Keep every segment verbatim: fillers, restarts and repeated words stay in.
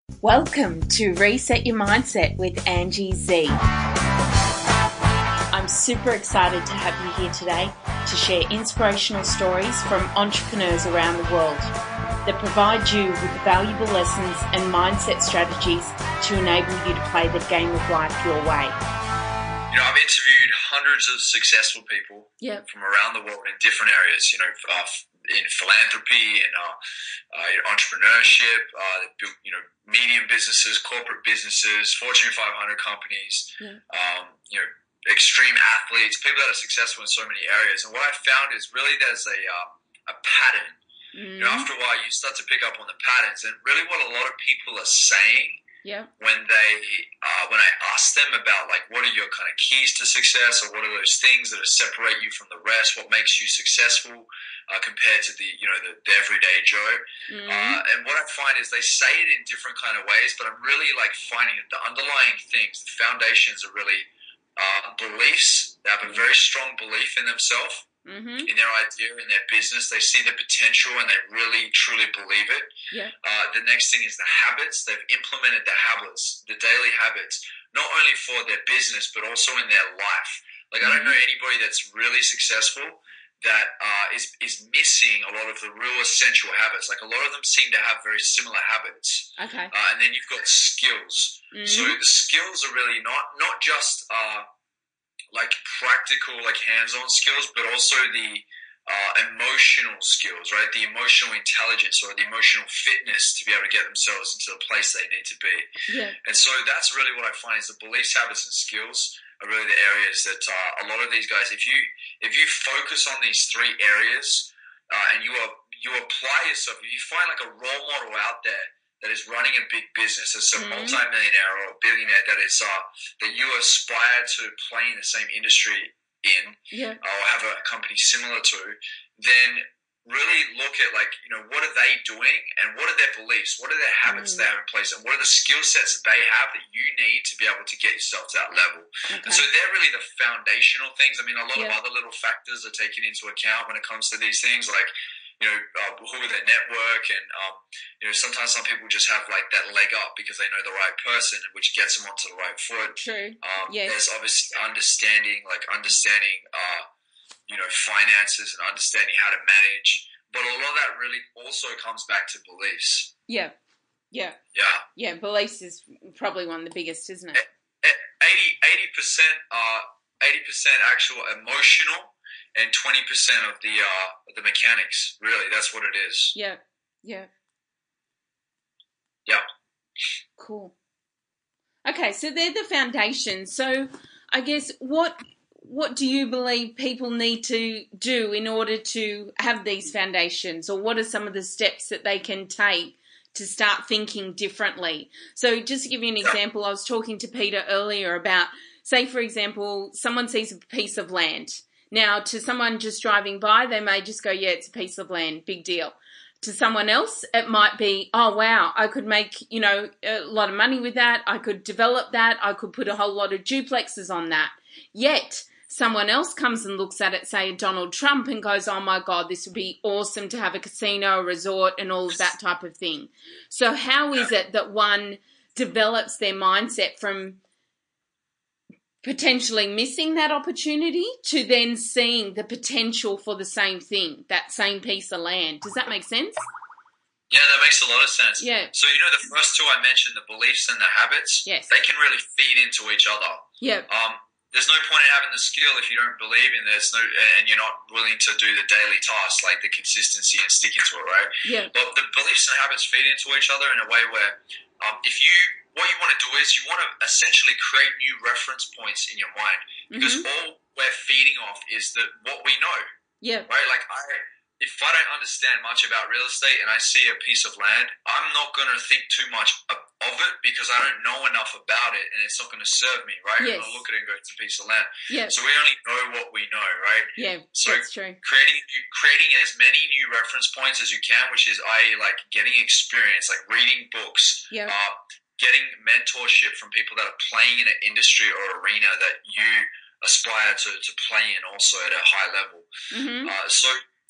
Welcome to Reset Your Mindset with Angie Z. I'm super excited to have you here today to share inspirational stories from entrepreneurs around the world that provide you with valuable lessons and mindset strategies to enable you to play the game of life your way. You know, I've interviewed hundreds of successful people yep. from around the world in different areas, you know, uh, in philanthropy and uh, uh, entrepreneurship, uh, you know, medium businesses, corporate businesses, Fortune five hundred companies, yeah. um, you know, extreme athletes, people that are successful in so many areas. And what I found is really there's a uh, a pattern. Mm-hmm. You know, after a while, you start to pick up on the patterns, and really what a lot of people are saying. Yeah. When they, uh, when I ask them about like, what are your kind of keys to success, or what are those things that separate you from the rest? What makes you successful uh, compared to the, you know, the, the everyday Joe? Mm-hmm. Uh, and what I find is they say it in different kind of ways, but I'm really like finding that the underlying things, the foundations are really uh, beliefs. They have a very strong belief in themselves. Mm-hmm. In their idea, in their business, they see the potential and they really truly believe it. Yeah. Uh, the next thing is the habits. They've implemented the habits, the daily habits, not only for their business but also in their life. Like mm-hmm. I don't know anybody that's really successful that uh, is is missing a lot of the real essential habits. Like a lot of them seem to have very similar habits. Okay. Uh, and then you've got skills. Mm-hmm. So the skills are really not not just. Uh, like practical, like hands-on skills, but also the uh, emotional skills, right? The emotional intelligence or the emotional fitness to be able to get themselves into the place they need to be. Yeah. And so that's really what I find is the beliefs, habits, and skills are really the areas that uh, a lot of these guys, if you if you focus on these three areas uh, and you are you apply yourself, if you find like a role model out there that is running a big business, as a mm-hmm. multi-millionaire or a billionaire that is uh, that you aspire to play in the same industry in, yeah. or have a company similar to, then really look at like, you know, what are they doing and what are their beliefs, what are their habits mm-hmm. they have in place, and what are the skill sets that they have that you need to be able to get yourself to that level. Okay. And so they're really the foundational things. I mean, a lot yeah. of other little factors are taken into account when it comes to these things, like, you know, uh, who are their network, and um, you know, sometimes some people just have like that leg up because they know the right person, which gets them onto the right foot. True. Um, yes. There's obviously understanding, like understanding, uh, you know, finances and understanding how to manage. But a lot of that really also comes back to beliefs. Yeah. Yeah. Yeah. Yeah. Beliefs is probably one of the biggest, isn't it? eighty percent, uh, eighty percent actual emotional, and twenty percent of the uh, the mechanics. Really, that's what it is. Yeah, yeah, yeah. Cool. Okay, so they're the foundations. So, I guess what what do you believe people need to do in order to have these foundations, or what are some of the steps that they can take to start thinking differently? So, just to give you an example, I was talking to Peter earlier about, say, for example, someone sees a piece of land. Now, to someone just driving by, they may just go, yeah, it's a piece of land, big deal. To someone else, it might be, oh, wow, I could make, you know, a lot of money with that. I could develop that. I could put a whole lot of duplexes on that. Yet, someone else comes and looks at it, say Donald Trump, and goes, oh, my God, this would be awesome to have a casino, a resort, and all of that type of thing. So how is it that one develops their mindset from potentially missing that opportunity to then seeing the potential for the same thing, that same piece of land? Does that make sense? Yeah, that makes a lot of sense. Yeah. So, you know, the first two I mentioned, the beliefs and the habits, yes. they can really feed into each other. Yeah. Um, there's no point in having the skill if you don't believe in there's no, and you're not willing to do the daily tasks, like the consistency and sticking to it, right? Yeah. But the beliefs and habits feed into each other in a way where um, if you, what you want to do is you want to essentially create new reference points in your mind, because mm-hmm. all we're feeding off is the what we know. Yeah. Right? Like I, if I don't understand much about real estate and I see a piece of land, I'm not going to think too much of, of it because I don't know enough about it, and it's not going to serve me, right? Yes. I'm going to look at it and go, it's a piece of land. Yeah. So we only know what we know, right? Yeah, so that's true. Creating creating as many new reference points as you can, which is I like getting experience, like reading books, yeah. uh, getting mentorship from people that are playing in an industry or arena that you aspire to, to play in also at a high level. Mm-hmm. Uh, so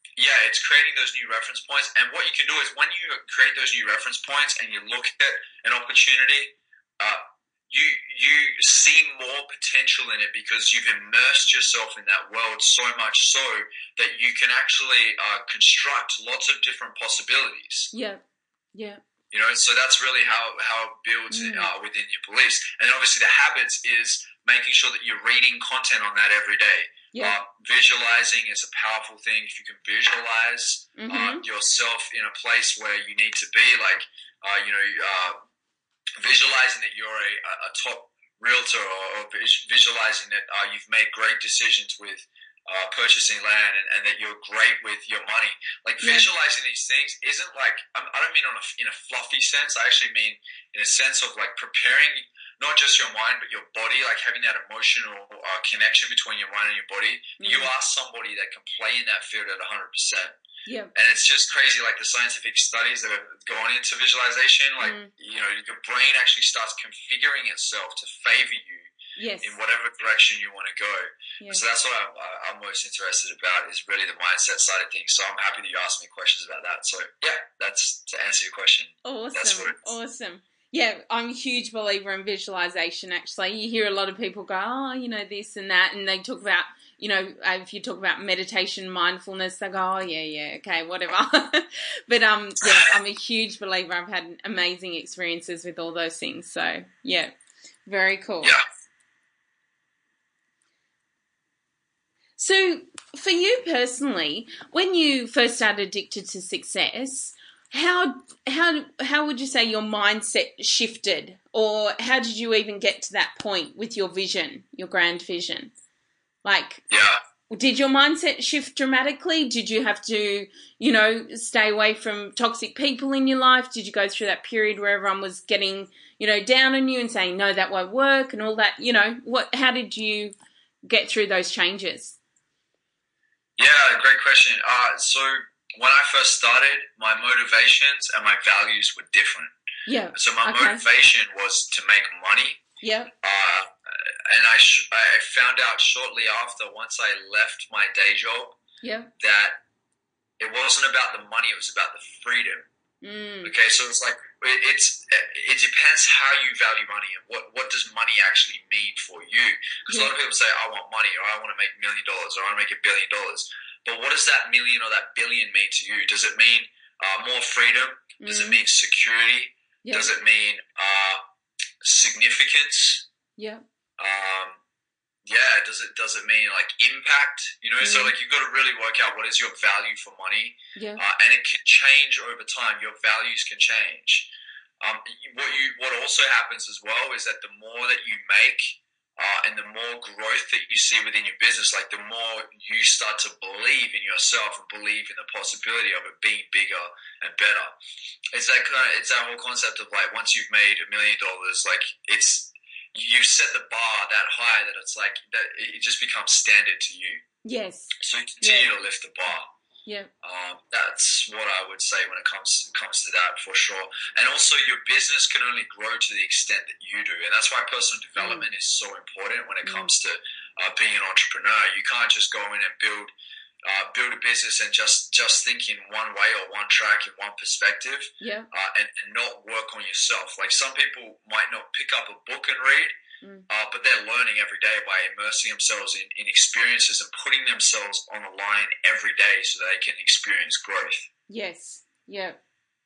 yeah, it's creating those new reference points. And what you can do is when you create those new reference points and you look at an opportunity, uh, you you see more potential in it because you've immersed yourself in that world so much so that you can actually uh, construct lots of different possibilities. Yeah, yeah. You know, so that's really how, how it builds mm. uh, within your beliefs. And then obviously the habits is making sure that you're reading content on that every day. Yeah. Uh, visualizing is a powerful thing. If you can visualize mm-hmm. uh, yourself in a place where you need to be, like, uh, you know, uh, visualizing that you're a, a top realtor or, or visualizing that uh, you've made great decisions with Uh, purchasing land and, and that you're great with your money. Like yeah. visualizing these things isn't like, I'm, I don't mean on a, in a fluffy sense. I actually mean in a sense of like preparing not just your mind, but your body, like having that emotional uh, connection between your mind and your body. Mm-hmm. You are somebody that can play in that field at one hundred percent. Yeah. And it's just crazy, like the scientific studies that have gone into visualization, like, mm. you know, your brain actually starts configuring itself to favor you. Yes. In whatever direction you want to go. Yeah. So that's what I'm, I'm most interested about is really the mindset side of things. So I'm happy that you asked me questions about that. So yeah, that's to answer your question. Awesome. That's what it is. Awesome. Yeah, I'm a huge believer in visualization, actually. You hear a lot of people go, oh, you know, this and that, and they talk about, you know, if you talk about meditation, mindfulness, they go, oh, yeah, yeah, okay, whatever. But, um, yeah, I'm a huge believer. I've had amazing experiences with all those things. So, yeah, very cool. Yeah. So, for you personally, when you first started Addicted to Success, how how how would you say your mindset shifted, or how did you even get to that point with your vision, your grand vision? Like, yeah. Did your mindset shift dramatically? Did you have to, you know, stay away from toxic people in your life? Did you go through that period where everyone was getting, you know, down on you and saying, no, that won't work and all that? You know, what? How did you get through those changes? Yeah, great question. Uh, so when I first started, my motivations and my values were different. Yeah. So my okay. motivation was to make money. Yeah. Uh, and I sh- I found out shortly after, once I left my day job, yeah. that it wasn't about the money; it was about the freedom. Mm. Okay, so it's like it's it depends how you value money and what, what does money actually mean for you. Because yeah. a lot of people say, I want money, or I want to make a million dollars, or I want to make a billion dollars. But what does that million or that billion mean to you? Does it mean uh, more freedom? Does mm. it mean security? Yeah. Does it mean uh, significance? Yeah. Um, yeah. Does it does it mean like impact? You know, mm. so like you've got to really work out what is your value for money. Yeah. Uh, and it can change over time. Your values can change. Um, what you what also happens as well is that the more that you make, uh, and the more growth that you see within your business, like the more you start to believe in yourself and believe in the possibility of it being bigger and better. It's that kind of, it's that whole concept of like once you've made a million dollars, like it's you set the bar that high that it's like that it just becomes standard to you. Yes. So you continue yeah. to lift the bar. Yeah. Um, that's what I would say when it comes comes to that, for sure. And also, your business can only grow to the extent that you do, and that's why personal development mm. is so important when it mm. comes to uh, being an entrepreneur. You can't just go in and build uh, build a business and just just think in one way or one track in one perspective, yeah, uh, and, and not work on yourself. Like some people might not pick up a book and read. Mm. Uh, but they're learning every day by immersing themselves in, in experiences and putting themselves on the line every day so they can experience growth. Yes. Yeah.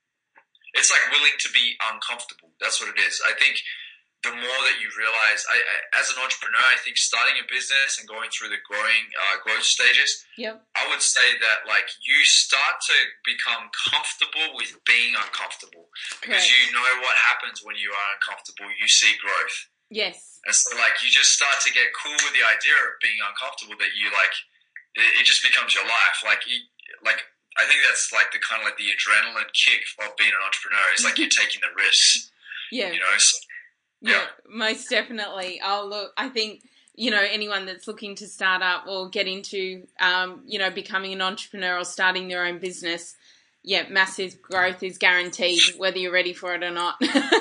It's like willing to be uncomfortable. That's what it is. I think the more that you realize, I, I, as an entrepreneur, I think starting a business and going through the growing uh, growth stages, yep. I would say that like you start to become comfortable with being uncomfortable because right. you know what happens when you are uncomfortable. You see growth. Yes. And so, like, you just start to get cool with the idea of being uncomfortable that you, like, it, it just becomes your life. Like, you, like, I think that's, like, the kind of, like, the adrenaline kick of being an entrepreneur. It's like you're taking the risks. Yeah. You know? So, yeah. yeah. Most definitely. Oh, look, I think, you know, anyone that's looking to start up or get into, um, you know, becoming an entrepreneur or starting their own business, yeah, massive growth is guaranteed, whether you're ready for it or not,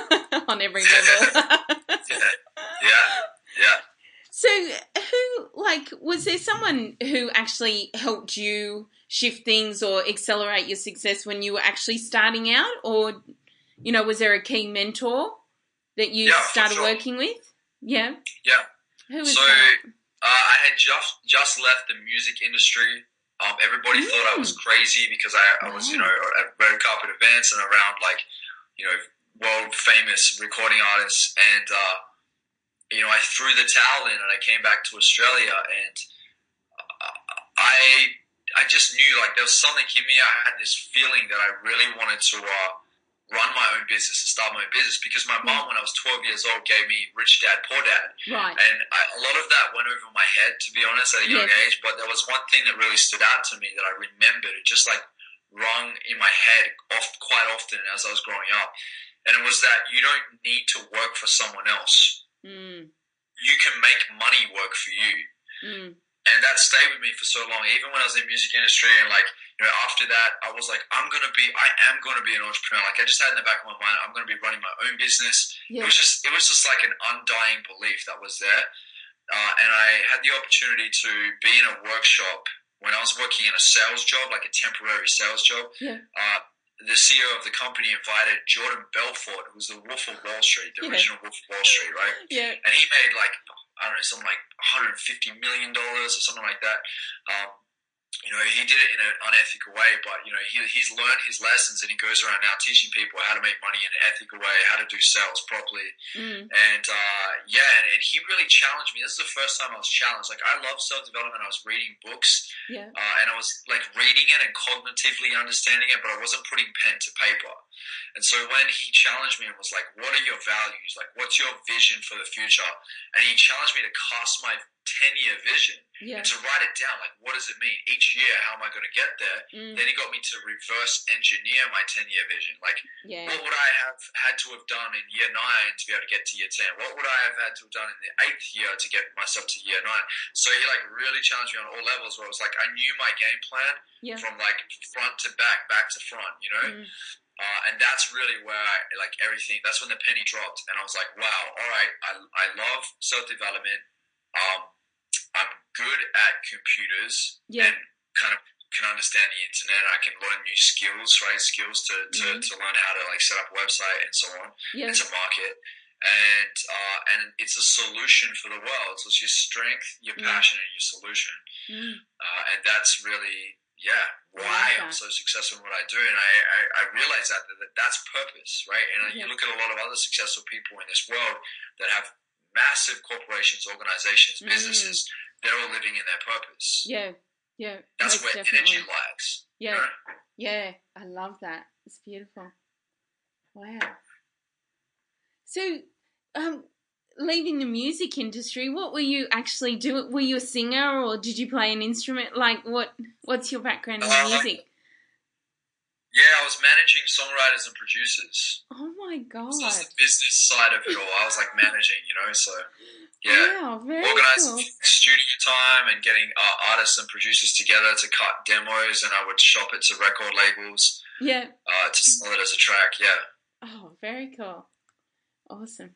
on every level. Yeah, yeah, yeah. So who, like, was there someone who actually helped you shift things or accelerate your success when you were actually starting out? Or, you know, was there a key mentor that you Yeah, started for sure. working with? Yeah. Yeah. Who was so that? uh, I had just just left the music industry. Um, everybody Mm. thought I was crazy because I, I was, you know, at red carpet events and around like, you know, world famous recording artists. And, uh, you know, I threw the towel in and I came back to Australia, and I I just knew like there was something in me. I had this feeling that I really wanted to uh, run my own business and start my own business, because my mom, when I was twelve years old, gave me Rich Dad Poor Dad. Right. And I, a lot of that went over my head, to be honest, at a young Yes. age. But there was one thing that really stood out to me that I remembered. It just like rung in my head oft, quite often as I was growing up. And it was that you don't need to work for someone else. Mm. You can make money work for you. Mm. And that stayed with me for so long, even when I was in the music industry. And like, you know, after that, I was like, I'm going to be, I am going to be an entrepreneur. Like I just had in the back of my mind, I'm going to be running my own business. Yeah. It was just, it was just like an undying belief that was there. Uh, and I had the opportunity to be in a workshop when I was working in a sales job, like a temporary sales job. Yeah. Uh, the C E O of the company invited Jordan Belfort, who was the Wolf of Wall Street, the Yeah. original Wolf of Wall Street, right? Yeah. And he made like, I don't know, something like one hundred fifty million dollars or something like that. Um, you know, he did it in an unethical way, but, you know, he, he's learned his lessons, and he goes around now teaching people how to make money in an ethical way, how to do sales properly. Mm. And, uh, yeah, and, and he really challenged me. This is the first time I was challenged. Like, I love self-development. I was reading books, Yeah. uh, and I was, like, reading it and cognitively understanding it, but I wasn't putting pen to paper. And so when he challenged me and was like, what are your values? Like, what's your vision for the future? And he challenged me to cast my ten-year vision Yeah. and to write it down. Like, what does it mean? Each year, how am I going to get there? Mm. Then he got me to reverse engineer my ten-year vision. Like, Yeah. what would I have had to have done in year nine to be able to get to year ten? What would I have had to have done in the eighth year to get myself to year nine? So he, like, really challenged me on all levels, where it was like I knew my game plan Yeah. from, like, front to back, back to front, you know? Mm. Uh, and that's really where I, like, everything, that's when the penny dropped. And I was like, wow, all right, I, I love self-development. Um, I'm good at computers Yeah. and kind of can understand the internet. I can learn new skills, right? Skills to, to, Mhm. to learn how to, like, set up a website and so on, Yeah. and to market. And uh, and it's a solution for the world. So it's your strength, your Mm. passion, and your solution. Mm. Uh, and that's really, yeah, I why like I'm that. so successful in what I do. And I, I, I realize that, that that's purpose, right? And Yeah. you look at a lot of other successful people in this world that have massive corporations, organizations, Mm. businesses. They're all living in their purpose. Yeah. Yeah. That's Most where definitely. energy lies. you Yeah. know? Yeah. I love that. It's beautiful. Wow. So, um, leaving the music industry, what were you actually doing? Were you a singer, or did you play an instrument? Like, what? What's your background in Uh, music? Yeah, I was managing songwriters and producers. Oh my god! So it's the business side of it all. I was like managing, you know, so yeah. Wow, very Organizing cool. studio time and getting uh, artists and producers together to cut demos, and I would shop it to record labels Yeah. uh, to sell it as a track, yeah. Oh, very cool. Awesome.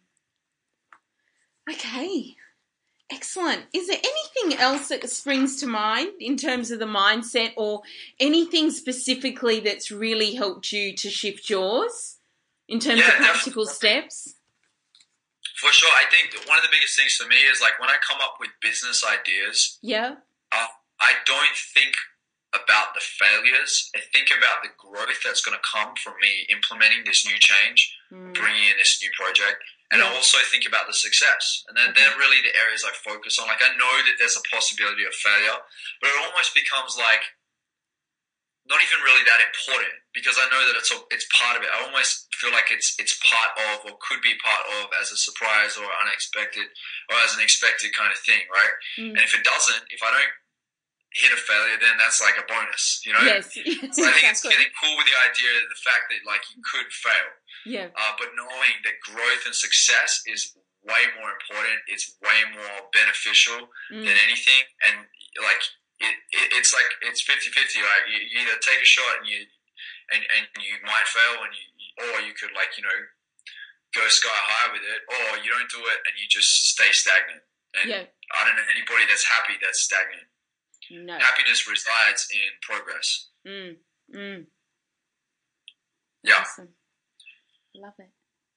Okay. Excellent. Is there anything else that springs to mind in terms of the mindset, or anything specifically that's really helped you to shift yours in terms Yeah, of practical definitely. steps? For sure. I think that one of the biggest things for me is like when I come up with business ideas, Yeah. uh, I don't think about the failures. I think about the growth that's going to come from me implementing this new change, Mm. bringing in this new project. And I Yeah. also think about the success. And then Okay. they're really the areas I focus on. Like, I know that there's a possibility of failure, but it almost becomes like not even really that important, because I know that it's a, it's part of it. I almost feel like it's it's part of, or could be part of, as a surprise or unexpected, or as an expected kind of thing, right? Mm. And if it doesn't, if I don't hit a failure, then that's like a bonus, you know? Yes. Yes, So I think it's exactly. getting cool with the idea of the fact that, like, you could fail. Yeah. Uh, but knowing that growth and success is way more important, it's way more beneficial Mm. than anything. And, like, it, it, it's like, it's fifty-fifty, right? You, you either take a shot and you and, and you might fail, and you, or you could, like, you know, go sky high with it, or you don't do it and you just stay stagnant. And Yeah. I don't know anybody that's happy that's stagnant. No. Happiness resides in progress. Mm. Mm. Yeah. Awesome. Love it.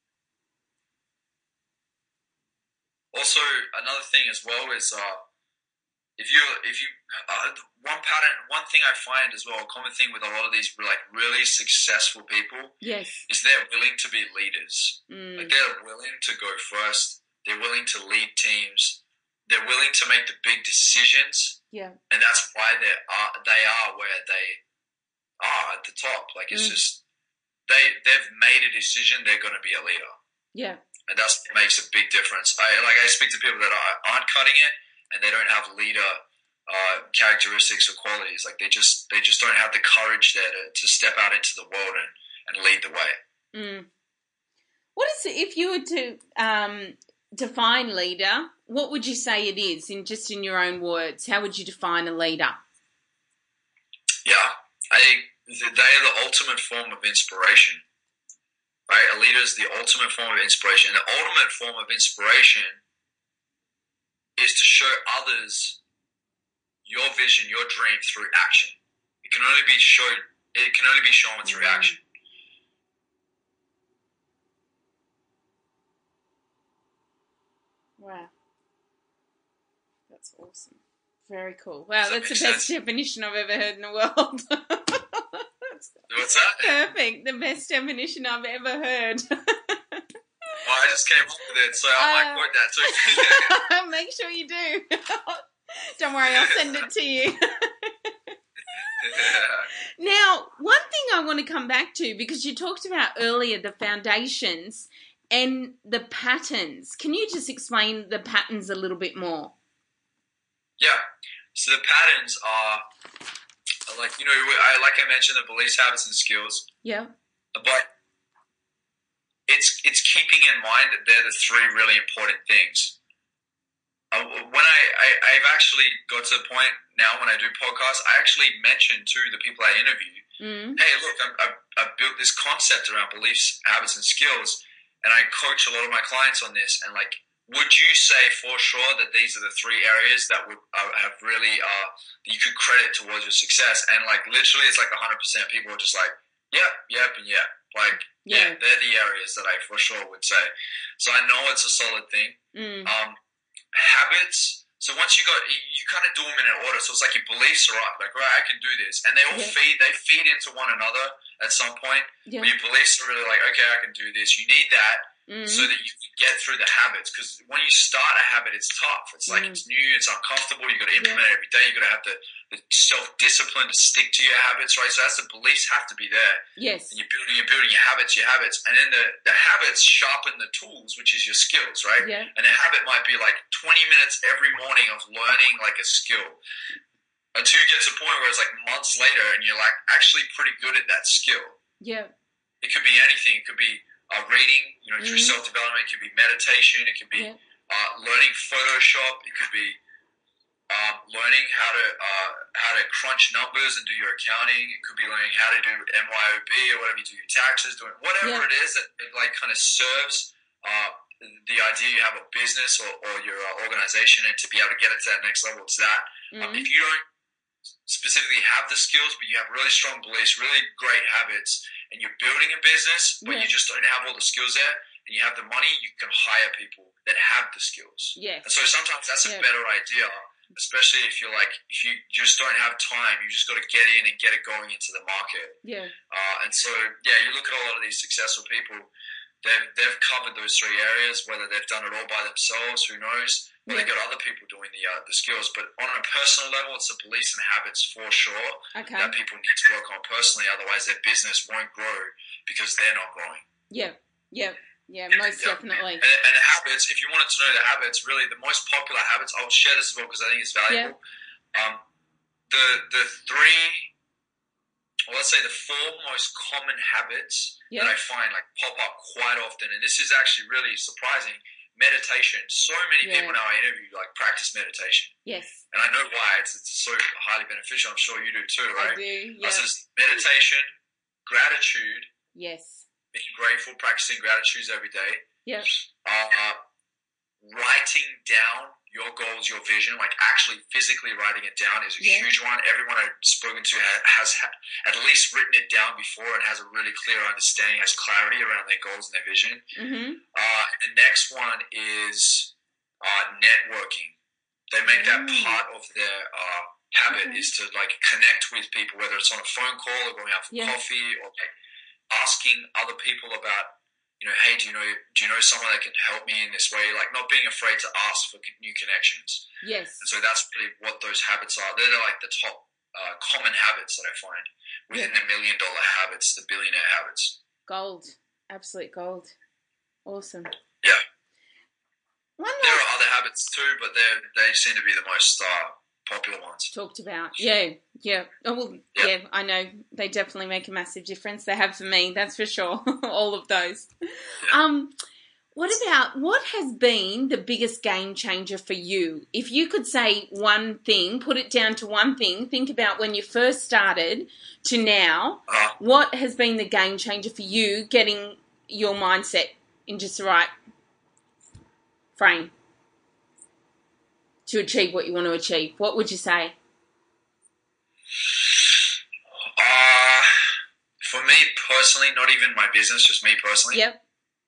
Also, another thing as well is uh, if you if you uh, one pattern, one thing I find as well, a common thing with a lot of these like really successful people, yes, is they're willing to be leaders. Mm. Like they're willing to go first. They're willing to lead teams. They're willing to make the big decisions. Yeah, and that's why they are they are where they are at the top. Like it's Mm. just they they've made a decision. They're going to be a leader. yeah, And that's what makes a big difference. I like I speak to people that are, aren't cutting it, and they don't have leader uh, characteristics or qualities. Like they just they just don't have the courage there to, to step out into the world and, and lead the way. Mm. What is it, if you were to um, define leader, what would you say it is in just in your own words? How would you define a leader? Yeah, I think they are the ultimate form of inspiration. Right? A leader is the ultimate form of inspiration. The ultimate form of inspiration is to show others your vision, your dream through action. It can only be showed. It can only be shown through Mm. action. Wow. That's awesome. Very cool. Wow, Does that that's the make best sense? definition I've ever heard in the world. That's What's that? perfect. The best definition I've ever heard. Oh, I just came up with it, so I might Uh, quote that too. Make sure you do. Don't worry, I'll send it to you. Now, one thing I want to come back to, because you talked about earlier the foundations and the patterns. Can you just explain the patterns a little bit more? Yeah. So the patterns are, like, you know, I like I mentioned, the beliefs, habits, and skills. Yeah. But it's it's keeping in mind that they're the three really important things. Uh, when I, I, I've actually got to the point now when I do podcasts, I actually mention to the people I interview, Mm. hey, look, I'm, I've, I've built this concept around beliefs, habits, and skills, and I coach a lot of my clients on this. And like, would you say for sure that these are the three areas that would uh, have really uh, that you could credit towards your success? And like, literally, it's like one hundred percent people are just like, yep, yep, and yeah. Like, yeah. Yeah. they're the areas that I for sure would say. So I know it's a solid thing. Mm. Um, habits. So once you got, you, you kind of do them in an order. So it's like your beliefs are up. Like, right, I can do this, and they all Yeah. feed. They feed into one another at some point. Yeah. But your beliefs are really like, okay, I can do this. You need that Mm. so that you can get through the habits. Because when you start a habit, it's tough. It's like Mm. it's new. It's uncomfortable. You got to implement it every day. You got to have the, the self discipline to stick to your habits, right? So that's the beliefs have to be there. Yes. And you're building, you're building your habits, your habits, and then the, the habits sharpen the tools, which is your skills, right? Yeah. And a habit might be like twenty minutes every morning of learning like a skill, until you get to a point where it's like months later and you're like actually pretty good at that skill. Yeah. It could be anything. It could be uh, reading, you know, through Mhm. self development. It could be meditation. It could be Yeah. uh, learning Photoshop. It could be um, learning how to uh, how to crunch numbers and do your accounting. It could be learning how to do M Y O B or whatever you do your taxes. Doing whatever Yeah. it is that it like kind of serves uh, the idea you have a business or, or your uh, organization, and to be able to get it to that next level. It's that. Um, Mm. if you don't specifically have the skills, but you have really strong beliefs, really great habits, and you're building a business, but Yeah. you just don't have all the skills there, and you have the money, you can hire people that have the skills. Yes. And so sometimes that's Yeah. a better idea, especially if you're like, if you just don't have time, you just got to get in and get it going into the market. Yeah. Uh, and so, yeah, you look at a lot of these successful people, they've, they've covered those three areas, whether they've done it all by themselves, who knows, or Yeah. they've got other people doing the uh, the skills. But on a personal level, it's the beliefs and habits for sure Okay. that people need to work on personally. Otherwise, their business won't grow because they're not growing. Yeah. Yeah. Yeah. Most Yeah. definitely. And, and the habits, if you wanted to know the habits, really the most popular habits, I'll share this as well because I think it's valuable. Um, the the three, or let's say the four most common habits Yeah. that I find like pop up quite often, and this is actually really surprising. Meditation. So many Yeah. people now I interview like practice meditation, Yes. and I know why. It's, it's so highly beneficial. I'm sure you do too, right? I do. Uh, Yeah. so it's meditation, gratitude, Yes. being grateful, practicing gratitudes every day, Yeah. uh, writing down your goals, your vision, like actually physically writing it down is a Yeah. huge one. Everyone I've spoken to ha- has ha- at least written it down before and has a really clear understanding, has clarity around their goals and their vision. Mm-hmm. Uh, the next one is uh, networking. They make that Mm. part of their uh, habit Okay. is to like connect with people, whether it's on a phone call or going out for Yeah. coffee or like asking other people about, you know, hey, do you know do you know someone that can help me in this way? Like not being afraid to ask for new connections. Yes. And so that's really what those habits are. They're like the top uh, common habits that I find within Yeah. the million dollar habits, the billionaire habits. Gold. Absolute gold. Awesome. Yeah. One There last are other habits too, but they they seem to be the most uh, popular ones. talked about. Yeah. Yeah. Oh, well, Yeah. yeah, I know. They definitely make a massive difference. They have for me, that's for sure. All of those. Um, what about, what has been the biggest game changer for you? If you could say one thing, put it down to one thing, think about when you first started to now, Uh, what has been the game changer for you getting your mindset in just the right frame to achieve what you want to achieve? What would you say? uh, for me personally, not even my business, just me personally. Yep.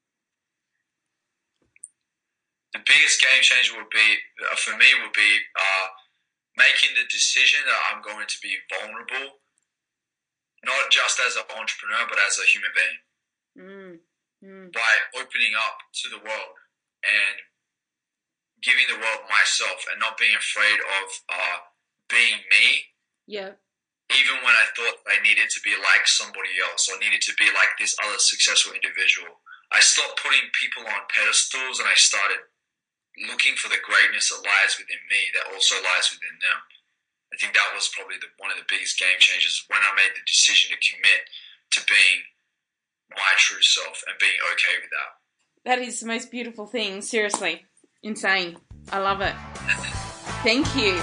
The biggest game changer would be, uh, for me, would be uh, making the decision that I'm going to be vulnerable, not just as an entrepreneur, but as a human being, Mm. Mm. by opening up to the world and giving the world myself and not being afraid of uh, being me, Yep. even when I thought I needed to be like somebody else or needed to be like this other successful individual. I stopped putting people on pedestals and I started looking for the greatness that lies within me that also lies within them. I think that was probably the, one of the biggest game changers when I made the decision to commit to being my true self and being okay with that. That is the most beautiful thing. Seriously. Insane. I love it. Thank you.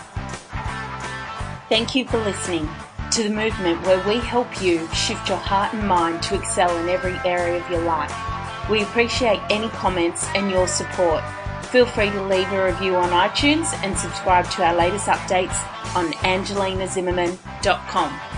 Thank you for listening to The Movement, where we help you shift your heart and mind to excel in every area of your life. We appreciate any comments and your support. Feel free to leave a review on iTunes and subscribe to our latest updates on angelina zimmerman dot com.